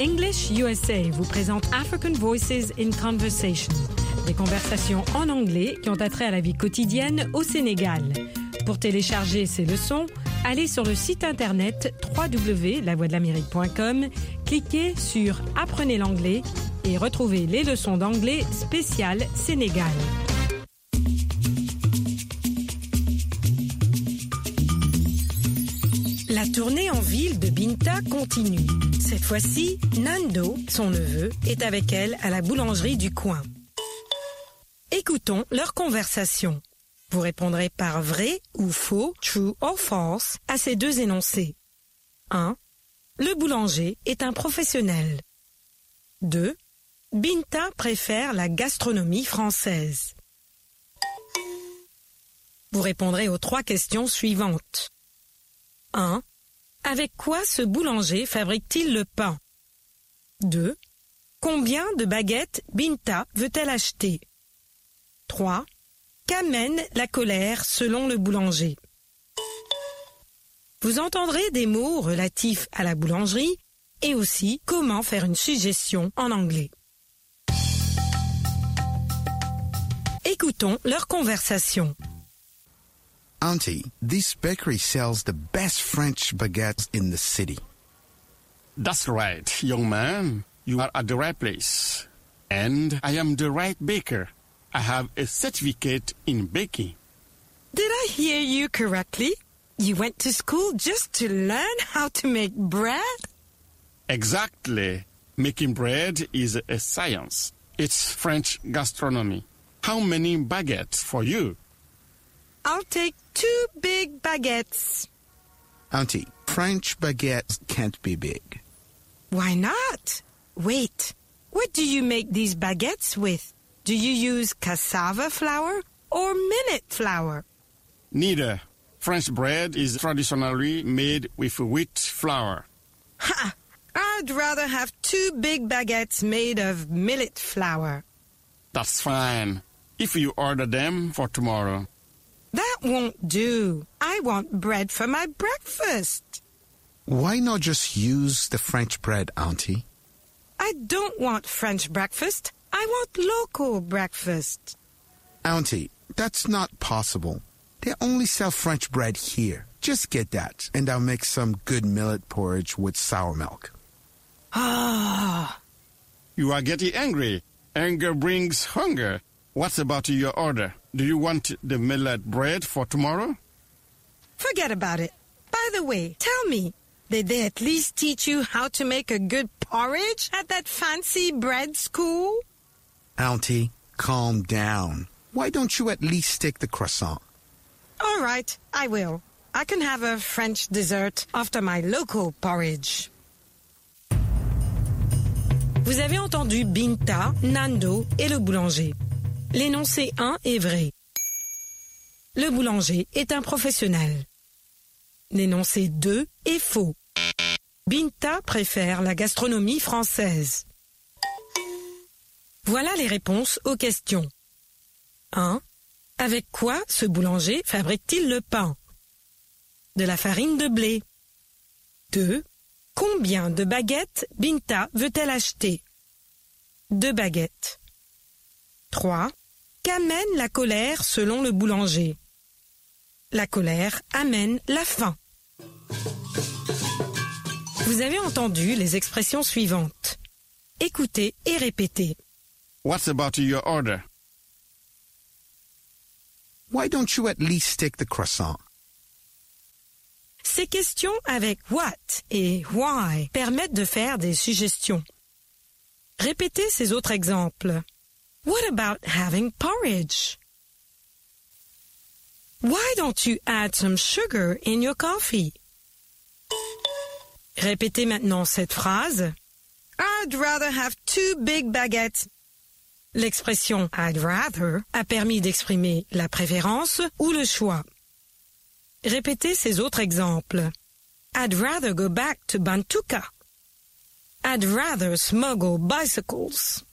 English USA vous présente African Voices in Conversation, des conversations en anglais qui ont attrait à la vie quotidienne au Sénégal. Pour télécharger ces leçons, allez sur le site internet www.lavoixdelamérique.com, cliquez sur Apprenez l'anglais et retrouvez les leçons d'anglais spéciales Sénégal. La tournée en ville de Binta continue. Cette fois-ci, Nando, son neveu, est avec elle à la boulangerie du coin. Écoutons leur conversation. Vous répondrez par vrai ou faux, true or false, à ces deux énoncés. 1. Le boulanger est un professionnel. 2. Binta préfère la gastronomie française. Vous répondrez aux 3 questions suivantes. 1. Avec quoi ce boulanger fabrique-t-il le pain? 2. Combien de baguettes Binta veut-elle acheter? 3. Qu'amène la colère selon le boulanger? Vous entendrez des mots relatifs à la boulangerie et aussi comment faire une suggestion en anglais. Écoutons leur conversation. Auntie, this bakery sells the best French baguettes in the city. That's right, young man. You are at the right place. And I am the right baker. I have a certificate in baking. Did I hear you correctly? You went to school just to learn how to make bread? Exactly. Making bread is a science. It's French gastronomy. How many baguettes for you? I'll take 2 big baguettes. Auntie, French baguettes can't be big. Why not? Wait, what do you make these baguettes with? Do you use cassava flour or millet flour? Neither. French bread is traditionally made with wheat flour. Ha! I'd rather have 2 big baguettes made of millet flour. That's fine. If you order them for tomorrow. That won't do. I want bread for my breakfast. Why not just use the French bread, Auntie? I don't want French breakfast. I want local breakfast. Auntie, that's not possible. They only sell French bread here. Just get that, and I'll make some good millet porridge with sour milk. Ah. You are getting angry. Anger brings hunger. What's about your order? Do you want the millet bread for tomorrow? Forget about it. By the way, tell me, did they at least teach you how to make a good porridge at that fancy bread school? Auntie, calm down. Why don't you at least take the croissant? All right, I will. I can have a French dessert after my local porridge. Vous avez entendu Binta, Nando et le boulanger. L'énoncé 1 est vrai. Le boulanger est un professionnel. L'énoncé 2 est faux. Binta préfère la gastronomie française. Voilà les réponses aux questions. 1. Avec quoi ce boulanger fabrique-t-il le pain? De la farine de blé. 2. Combien de baguettes Binta veut-elle acheter? 2 baguettes. 3. Qu'amène la colère selon le boulanger? La colère amène la faim. Vous avez entendu les expressions suivantes. Écoutez et répétez. What's about your order? Why don't you at least take the croissant? Ces questions avec what et why permettent de faire des suggestions. Répétez ces autres exemples. What about having porridge? Why don't you add some sugar in your coffee? Répétez maintenant cette phrase. I'd rather have 2 big baguettes. L'expression I'd rather a permis d'exprimer la préférence ou le choix. Répétez ces autres exemples. I'd rather go back to Bantuka. I'd rather smuggle bicycles.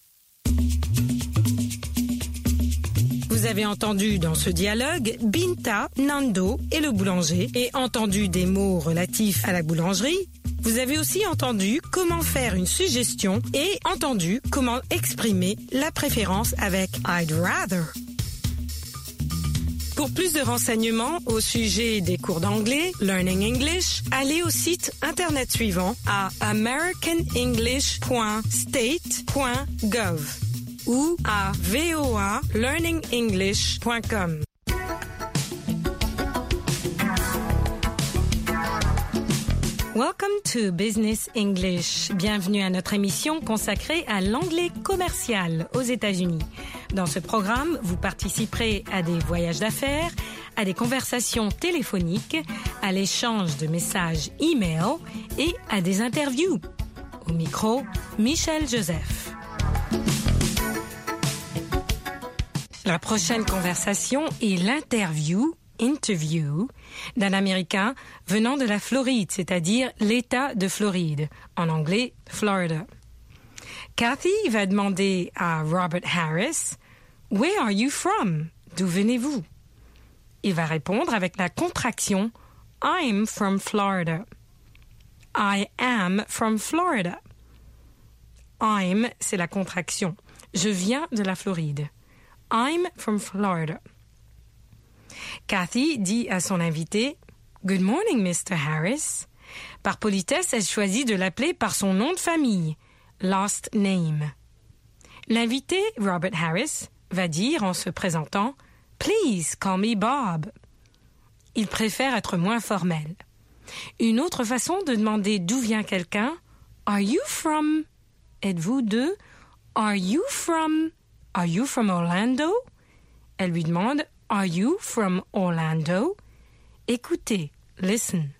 Vous avez entendu dans ce dialogue Binta, Nando et le boulanger et entendu des mots relatifs à la boulangerie Vous avez aussi entendu comment faire une suggestion et entendu comment exprimer la préférence avec I'd rather. Pour plus de renseignements au sujet des cours d'anglais, Learning English, allez au site internet suivant à americanenglish.state.gov ou à voalearningenglish.com. Welcome to Business English. Bienvenue à notre émission consacrée à l'anglais commercial aux États-Unis. Dans ce programme, vous participerez à des voyages d'affaires, à des conversations téléphoniques, à l'échange de messages e-mail et à des interviews. Au micro, Michel Joseph. La prochaine conversation est l'interview d'un Américain venant de la Floride, c'est-à-dire l'État de Floride, en anglais Florida. Kathy va demander à Robert Harris « Where are you from ?» D'où venez-vous? Il va répondre avec la contraction « I'm from Florida ». I am from Florida. I'm, c'est la contraction. Je viens de la Floride. I'm from Florida. Kathy dit à son invité « Good morning, Mr. Harris ». Par politesse, elle choisit de l'appeler par son nom de famille, last name. L'invité, Robert Harris, va dire en se présentant « Please call me Bob ». Il préfère être moins formel. Une autre façon de demander d'où vient quelqu'un « Are you from » Êtes-vous de « Are you from Orlando ?» Elle lui demande « Are you from Orlando? » Écoutez, listen.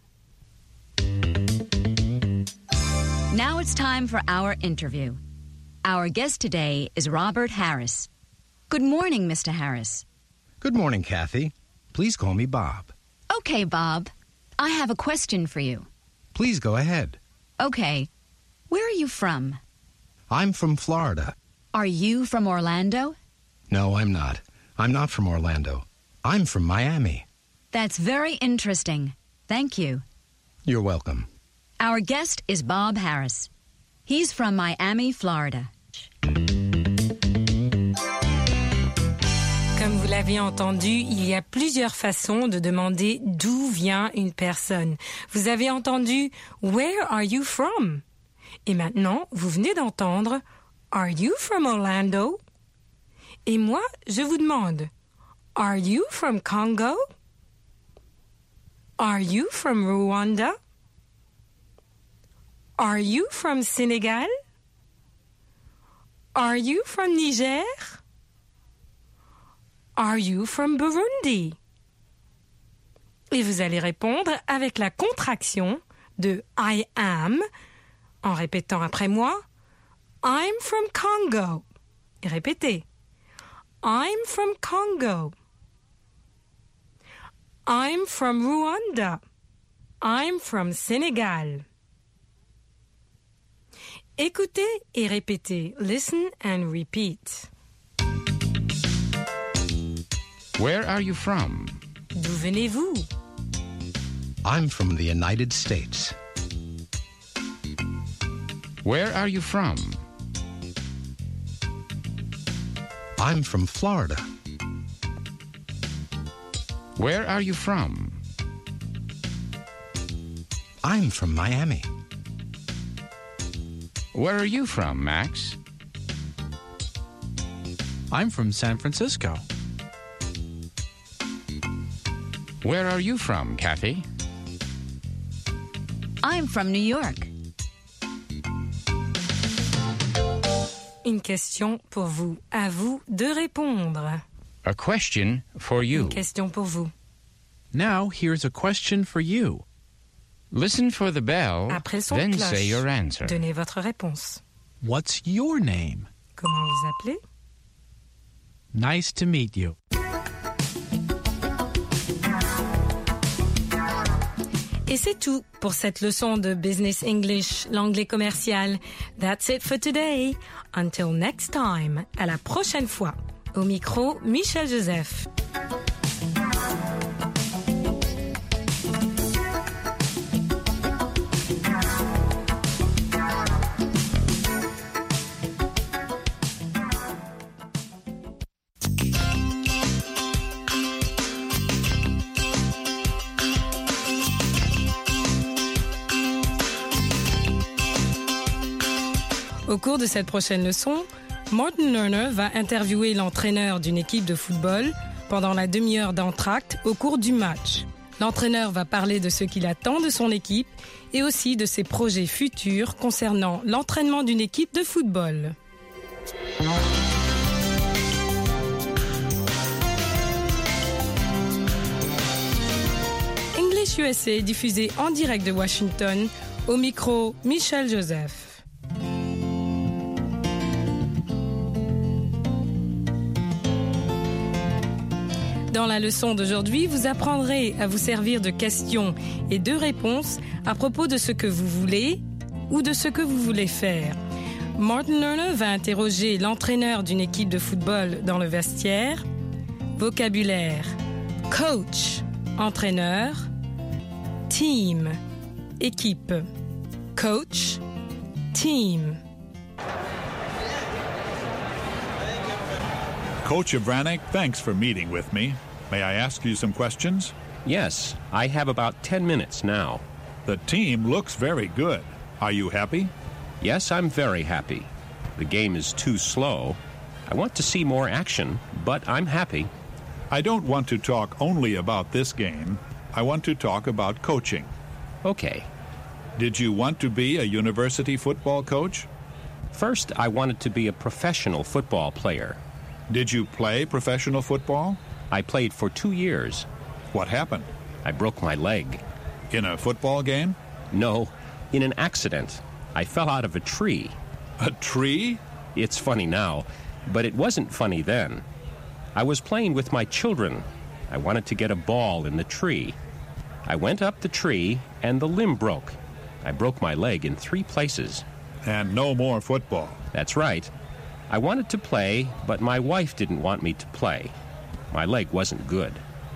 Now it's time for our interview. Our guest today is Robert Harris. Good morning, Mr. Harris. Good morning, Kathy. Please call me Bob. Okay, Bob. I have a question for you. Please go ahead. Okay. Where are you from? I'm from Florida. Are you from Orlando? No, I'm not. I'm not from Orlando. I'm from Miami. That's very interesting. Thank you. You're welcome. Our guest is Bob Harris. He's from Miami, Florida. Comme vous l'avez entendu, il y a plusieurs façons de demander d'où vient une personne. Vous avez entendu « Where are you from ?» Et maintenant, vous venez d'entendre « Are you from Orlando ?» Et moi, je vous demande « Are you from Congo? Are you from Rwanda? Are you from Senegal? Are you from Niger? Are you from Burundi? » Et vous allez répondre avec la contraction de I am, en répétant après moi « I'm from Congo ». Et répétez « I'm from Congo. I'm from Rwanda. I'm from Senegal. » Écoutez et répétez. Listen and repeat. Where are you from? D'où venez-vous? I'm from the United States. Where are you from? I'm from Florida. Where are you from? I'm from Miami. Where are you from, Max? I'm from San Francisco. Where are you from, Kathy? I'm from New York. Une question pour vous. À vous de répondre. A question for you. Une question pour vous. Now, here's a question for you. Listen for the bell, Après le son then de cloche, say your answer. donnez votre réponse. What's your name? Comment vous appelez? Nice to meet you. Et c'est tout pour cette leçon de Business English, l'anglais commercial. That's it for today. Until next time. À la prochaine fois. Au micro, Michel Joseph. Au cours de cette prochaine leçon, Martin Lerner va interviewer l'entraîneur d'une équipe de football pendant la demi-heure d'entracte au cours du match. L'entraîneur va parler de ce qu'il attend de son équipe et aussi de ses projets futurs concernant l'entraînement d'une équipe de football. English USA est diffusé en direct de Washington, au micro Michel Joseph. Dans la leçon d'aujourd'hui, vous apprendrez à vous servir de questions et de réponses à propos de ce que vous voulez ou de ce que vous voulez faire. Martin Lerner va interroger l'entraîneur d'une équipe de football dans le vestiaire. Vocabulaire: coach, entraîneur; team, équipe; coach, team. Coach Abranek, thanks for meeting with me. May I ask you some questions? Yes, I have about 10 minutes now. The team looks very good. Are you happy? Yes, I'm very happy. The game is too slow. I want to see more action, but I'm happy. I don't want to talk only about this game. I want to talk about coaching. Okay. Did you want to be a university football coach? First, I wanted to be a professional football player. Did you play professional football? I played for 2 years. What happened? I broke my leg. In a football game? No, in an accident. I fell out of a tree. A tree? It's funny now, but it wasn't funny then. I was playing with my children. I wanted to get a ball in the tree. I went up the tree, and the limb broke. I broke my leg in 3 places. And no more football. That's right. I wanted to play, but my wife didn't want me to play. My leg wasn't good.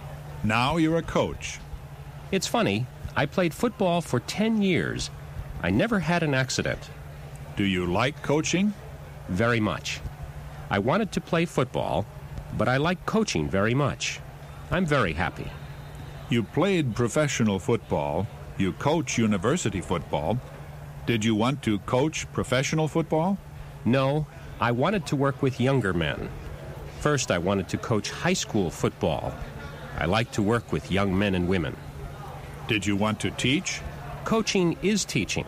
Now you're a coach. It's funny, I played football for 10 years. I never had an accident. Do you like coaching? Very much. I wanted to play football, but I like coaching very much. I'm very happy. You played professional football. You coach university football. Did you want to coach professional football? No, I wanted to work with younger men. First, I wanted to coach high school football. I like to work with young men and women. Did you want to teach? Coaching is teaching.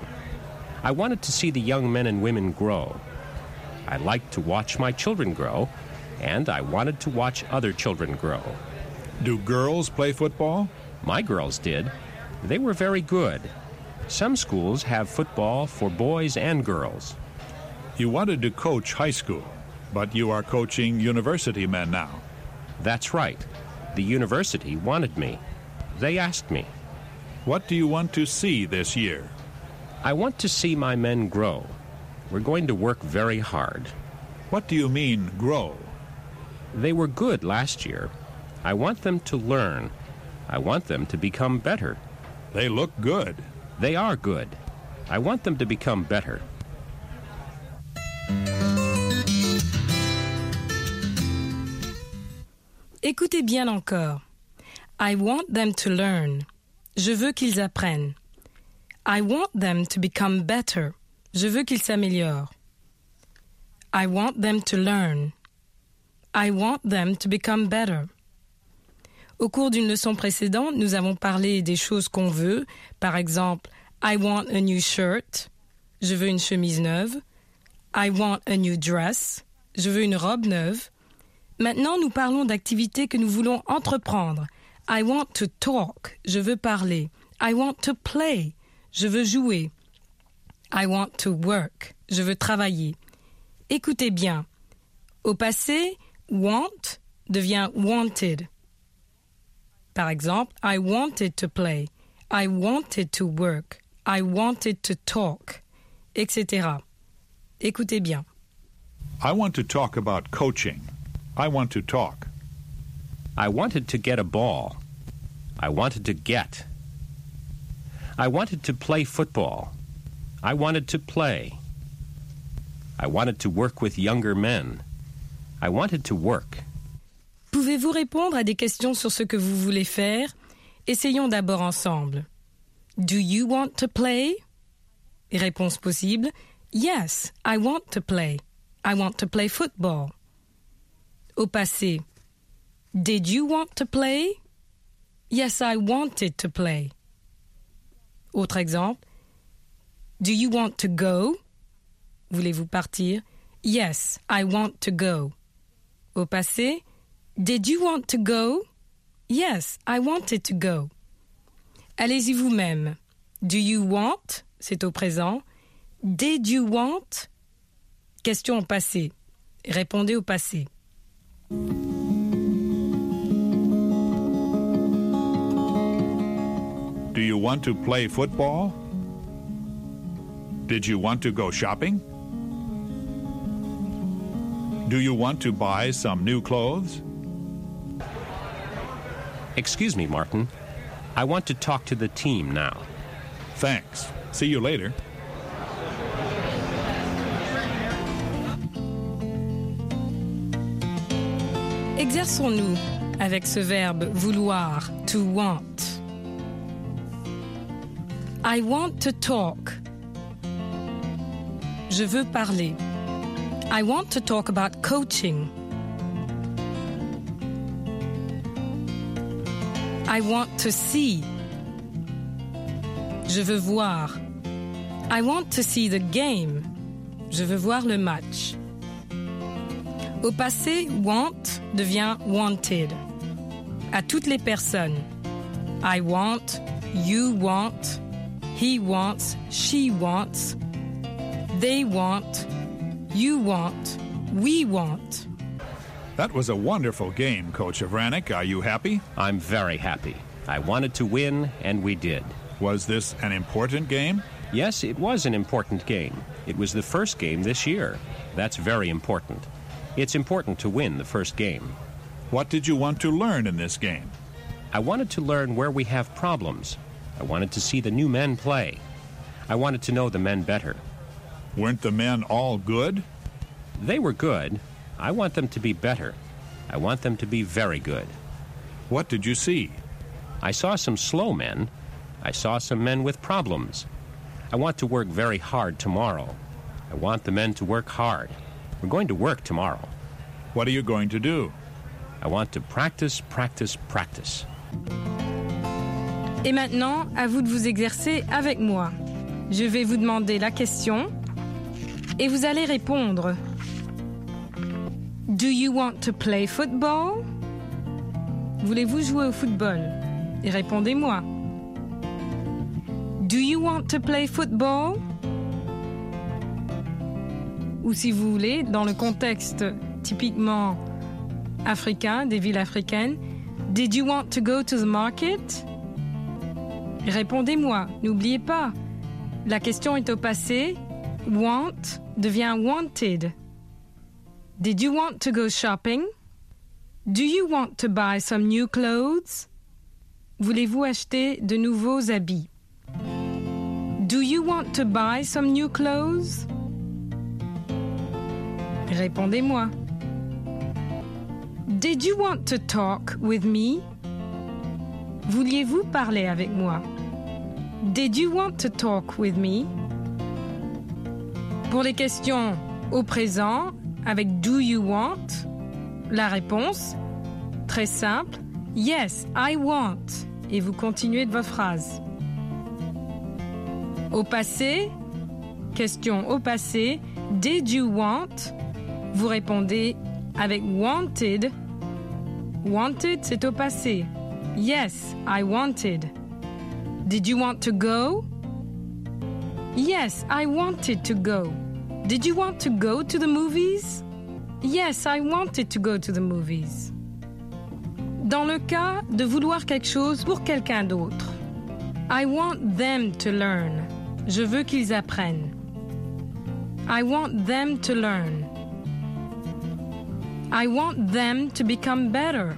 I wanted to see the young men and women grow. I liked to watch my children grow, and I wanted to watch other children grow. Do girls play football? My girls did. They were very good. Some schools have football for boys and girls. You wanted to coach high school, but you are coaching university men now. That's right. The university wanted me. They asked me. What do you want to see this year? I want to see my men grow. We're going to work very hard. What do you mean, grow? They were good last year. I want them to learn. I want them to become better. They look good. They are good. I want them to become better. Écoutez bien encore. I want them to learn. Je veux qu'ils apprennent. I want them to become better. Je veux qu'ils s'améliorent. I want them to learn. I want them to become better. Au cours d'une leçon précédente, nous avons parlé des choses qu'on veut. Par exemple, I want a new shirt. Je veux une chemise neuve. I want a new dress. Je veux une robe neuve. Maintenant, nous parlons d'activités que nous voulons entreprendre. I want to talk. Je veux parler. I want to play. Je veux jouer. I want to work. Je veux travailler. Écoutez bien. Au passé, want devient wanted. Par exemple, I wanted to play. I wanted to work. I wanted to talk, etc. Écoutez bien. I want to talk about coaching. I want to talk. I wanted to get a ball. I wanted to get. I wanted to play football. I wanted to play. I wanted to work with younger men. I wanted to work. Pouvez-vous répondre à des questions sur ce que vous voulez faire? Essayons d'abord ensemble. Do you want to play? Réponse possible. Yes, I want to play. I want to play football. Au passé. Did you want to play? Yes, I wanted to play. Autre exemple. Do you want to go? Voulez-vous partir? Yes, I want to go. Au passé. Did you want to go? Yes, I wanted to go. Allez-y vous-même. Do you want? C'est au présent. Did you want? Question au passé. Répondez au passé. Do you want to play football? Did you want to go shopping? Do you want to buy some new clothes? Excuse me, Martin. I want to talk to the team now. Thanks. See you later. Exerçons-nous avec ce verbe vouloir, to want. I want to talk. Je veux parler. I want to talk about coaching. I want to see. Je veux voir. I want to see the game. Je veux voir le match. Au passé, want devient wanted. À toutes les personnes. I want, you want, he wants, she wants, they want, you want, we want. That was a wonderful game, Coach Avranek. Are you happy? I'm very happy. I wanted to win, and we did. Was this an important game? Yes, it was an important game. It was the first game this year. That's very important. It's important to win the first game. What did you want to learn in this game? I wanted to learn where we have problems. I wanted to see the new men play. I wanted to know the men better. Weren't the men all good? They were good. I want them to be better. I want them to be very good. What did you see? I saw some slow men. I saw some men with problems. I want to work very hard tomorrow. I want the men to work hard. We're going to work tomorrow. What are you going to do? I want to practice, practice, practice. Et maintenant, à vous de vous exercer avec moi. Je vais vous demander la question et vous allez répondre. Do you want to play football? Voulez-vous jouer au football? Et répondez-moi. Do you want to play football? Ou si vous voulez, dans le contexte typiquement africain, des villes africaines, did you want to go to the market? Répondez-moi, n'oubliez pas, la question est au passé, want devient wanted. Did you want to go shopping? Do you want to buy some new clothes? Voulez-vous acheter de nouveaux habits? Do you want to buy some new clothes? Répondez-moi. Did you want to talk with me? Vouliez-vous parler avec moi? Did you want to talk with me? Pour les questions au présent, avec do you want, la réponse, très simple, yes, I want. Et vous continuez de votre phrase. Au passé, question au passé, did you want? Vous répondez avec wanted. Wanted, c'est au passé. Yes, I wanted. Did you want to go? Yes, I wanted to go. Did you want to go to the movies? Yes, I wanted to go to the movies. Dans le cas de vouloir quelque chose pour quelqu'un d'autre, I want them to learn. Je veux qu'ils apprennent. I want them to learn. I want them to become better.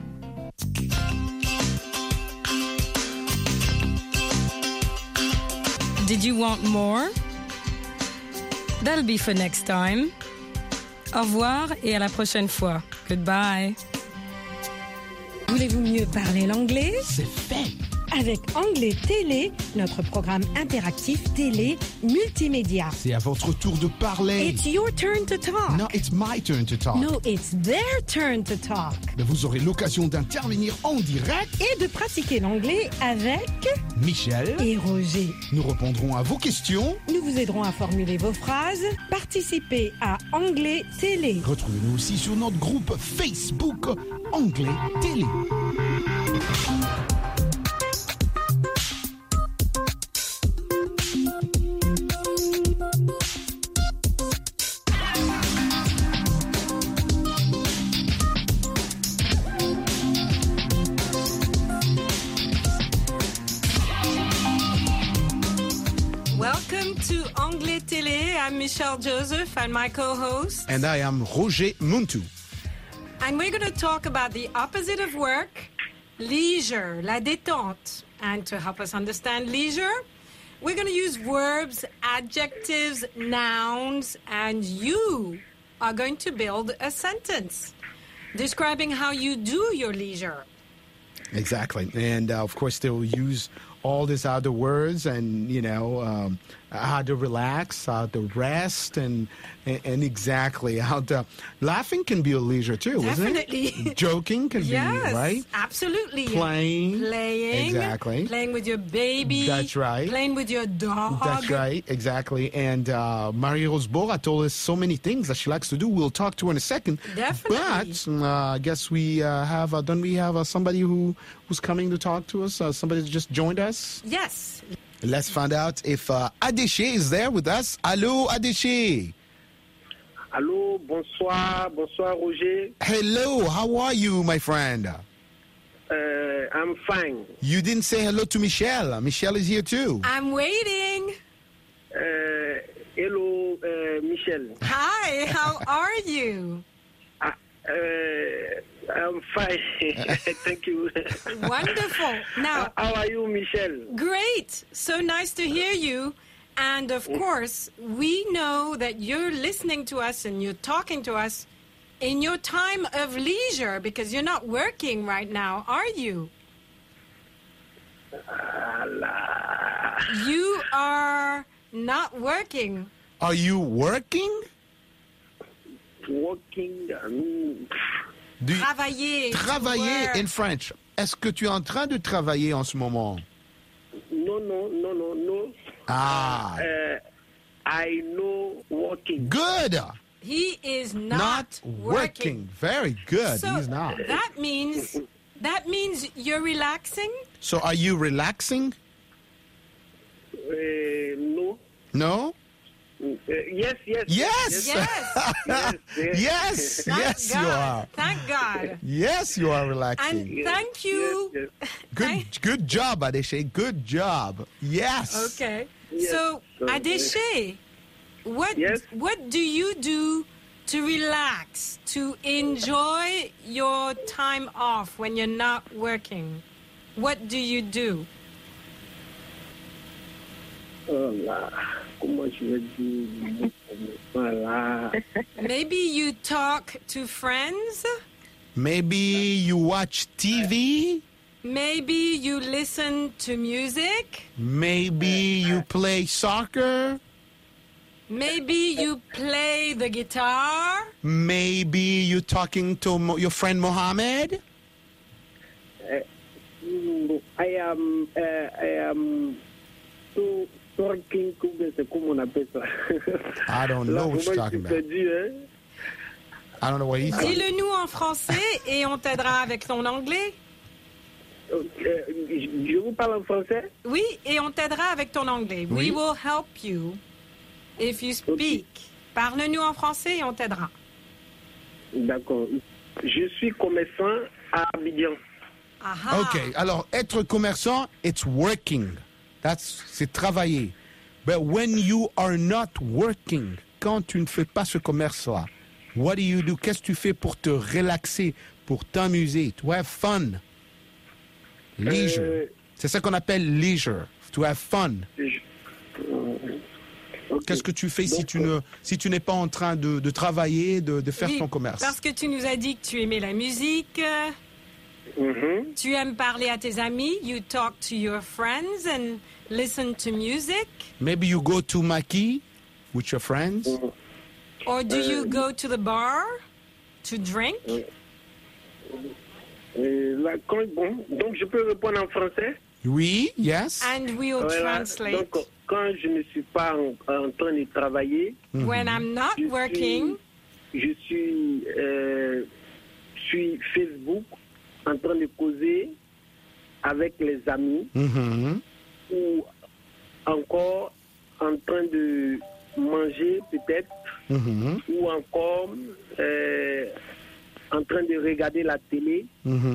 Did you want more? That'll be for next time. Au revoir et à la prochaine fois. Goodbye. Voulez-vous mieux parler l'anglais? C'est fait. avec Anglais Télé, notre programme interactif télé multimédia. C'est à votre tour de parler. It's your turn to talk. No, it's my turn to talk. No, it's their turn to talk. Mais vous aurez l'occasion d'intervenir en direct. Et de pratiquer l'anglais avec Michel et Roger. Nous répondrons à vos questions. Nous vous aiderons à formuler vos phrases. Participez à Anglais Télé. Retrouvez-nous aussi sur notre groupe Facebook Anglais Télé. Welcome to Anglais Télé. I'm Michelle Joseph and my co-host. And I am Roger Muntu. And we're going to talk about the opposite of work, leisure, la détente. And to help us understand leisure, we're going to use verbs, adjectives, nouns, and you are going to build a sentence describing how you do your leisure. Exactly. And of course, they will use all these other words and, how to relax, how to rest, and exactly how to... Laughing can be a leisure too, Definitely. Isn't it? Joking can Yes, be, right? absolutely. Playing. Exactly. Playing with your baby. That's right. Playing with your dog. That's right, exactly. And Marie-Rose Bora told us so many things that she likes to do. We'll talk to her in a second. Definitely. But I guess we have, don't we have somebody who's coming to talk to us? Somebody that just joined us? Yes. Let's find out if Adéché is there with us. Allô, Adéché. Allô, bonsoir Roger. Hello, how are you, my friend? I'm fine. You didn't say hello to Michelle. Michelle is here too. I'm waiting. Hello, Michel. Hi, how are you? I'm fine. Thank you. Wonderful. Now, how are you, Michel? great. So nice to hear you. And of course, we know that you're listening to us and you're talking to us in your time of leisure because you're not working right now, are you? You are not working. Are you working? Working. Do you Travailler. to travailler work. in French? Est-ce que tu es en train de travailler en ce moment? No. Ah, I know working. good. He is Not not working. Very good. So He's not. that means you're relaxing. So are you relaxing? No. No? Yes. Yes. Yes. Yes, Thank yes, God. you are. Thank God. Yes, you are relaxing. And thank you. Yes. Good job, Adéché. Good job. Yes. Okay. Yes. So, So, Adéché, Yes. what do you do to relax, to enjoy your time off when you're not working? What do you do? Oh là, comment je vais dire? Voilà. Maybe you talk to friends. Maybe you watch TV. Maybe you listen to music. Maybe you play soccer. Maybe you play the guitar. Maybe you're talking to your friend Mohammed. I am talking, comment on appelle ça? I don't know what you're talking about. I don't know what he's talking about. Dis-le-nous en français et on t'aidera avec ton anglais. Je vous parle en français? Oui, et on t'aidera avec ton anglais. Oui. We will help you if you speak. Parle-nous en français et on t'aidera. D'accord. Je suis commerçant à Abidjan. Aha. OK. Alors, être commerçant, it's working. C'est travailler. But when you are not working, quand tu ne fais pas ce commerce-là, what do you do? Qu'est-ce que tu fais pour te relaxer, pour t'amuser, to have fun? Leisure. C'est ça qu'on appelle leisure. To have fun. Qu'est-ce que tu fais si tu n'es pas en train de travailler, de faire Oui, ton commerce? Parce que tu nous as dit que tu aimais la musique. Tu aimes parler à tes amis? You talk to your friends and listen to music? Maybe you go to Maki with your friends. Or do you go to the bar to drink? Donc, je peux répondre en français? Oui, yes. And we'll Voilà. translate. Donc, quand je ne suis pas en train de travailler, When I'm not working, je suis sur Facebook en train de causer avec les amis ou encore en train de manger peut-être ou encore en train de regarder la télé.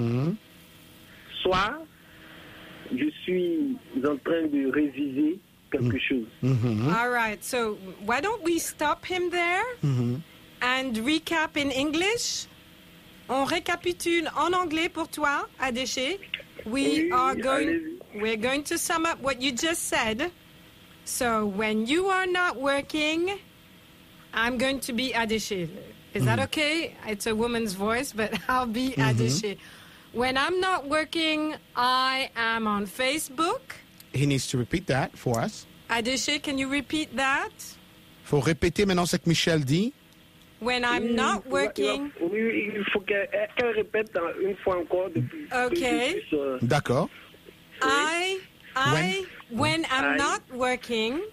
Soit je suis en train de réviser quelque chose. all right. So why don't we stop him there and recap in English? On récapitule en anglais pour toi, Adéché. We're going to sum up what you just said. So when you are not working, I'm going to be Adéché. Is that okay? It's a woman's voice, but I'll be Adéché. When I'm not working, I am on Facebook. He needs to repeat that for us. Adéché, can you repeat that? Faut répéter maintenant ce que Michel dit. When I'm not working. Oui, il faut qu'elle répète une fois encore. Okay. D'accord. When I'm not working.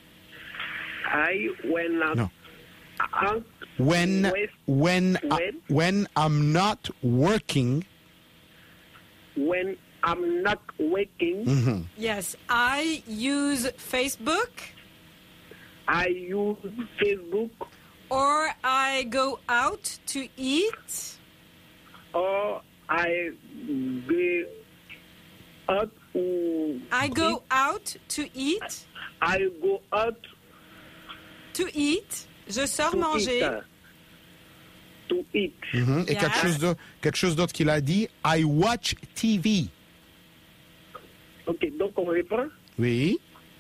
When I'm not working. When I'm not working. Yes, I use Facebook. I use Facebook. Or I go out to eat. Or I go out. I go out to eat. I go out to eat. Je sors manger. To eat. Et Yes. quelque chose d'autre qu'il a dit. I watch TV. Ok, donc on reprend. Oui.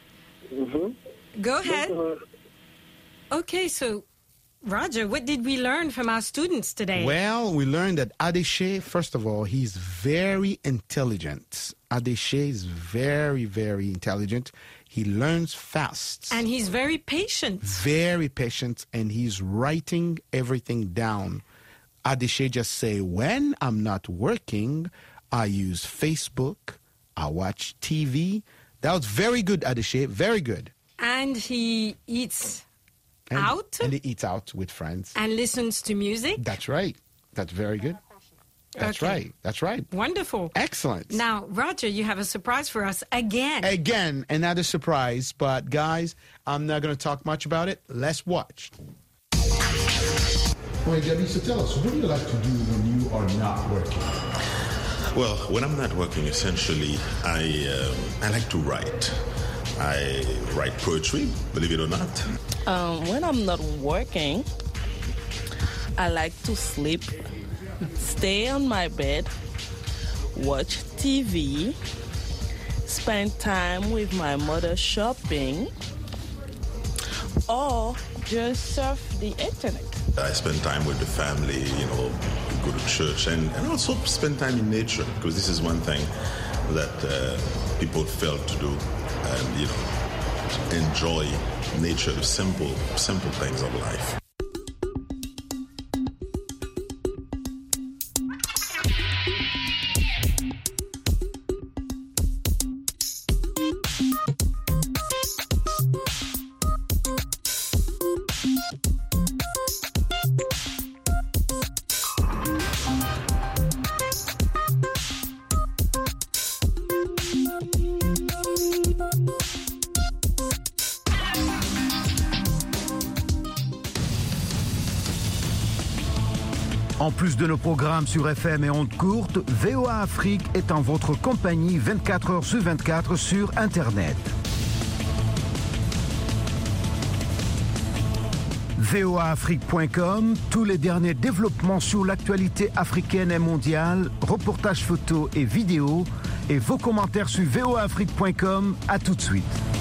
Go ahead. Donc, Okay, so Roger, what did we learn from our students today? Well, we learned that Adéché, first of all, he's very intelligent. Adéché is very, very intelligent. He learns fast. And he's very patient. Very patient, and he's writing everything down. Adéché just say, when I'm not working, I use Facebook, I watch TV. That was very good, Adéché, very good. And he eats And, out And he eats out with friends. and listens to music. That's right. That's very good. That's Okay. right. That's right. Wonderful. Excellent. Now, Roger, you have a surprise for us again. Again, another surprise. But guys, I'm not going to talk much about it. Let's watch. Well, Gabi, so tell us, what do you like to do when you are not working? Well, when I'm not working, essentially, I like to write. I write poetry, believe it or not. When I'm not working, I like to sleep, stay on my bed, watch TV, spend time with my mother shopping, or just surf the internet. I spend time with the family, go to church, and also spend time in nature, because this is one thing that people fail to do, and, enjoy nature, the simple things of life. En plus de nos programmes sur FM et ondes courtes, VOA Afrique est en votre compagnie 24 heures sur 24 sur Internet. voaafrique.com, tous les derniers développements sur l'actualité africaine et mondiale, reportages photos et vidéos, et vos commentaires sur voaafrique.com. À tout de suite.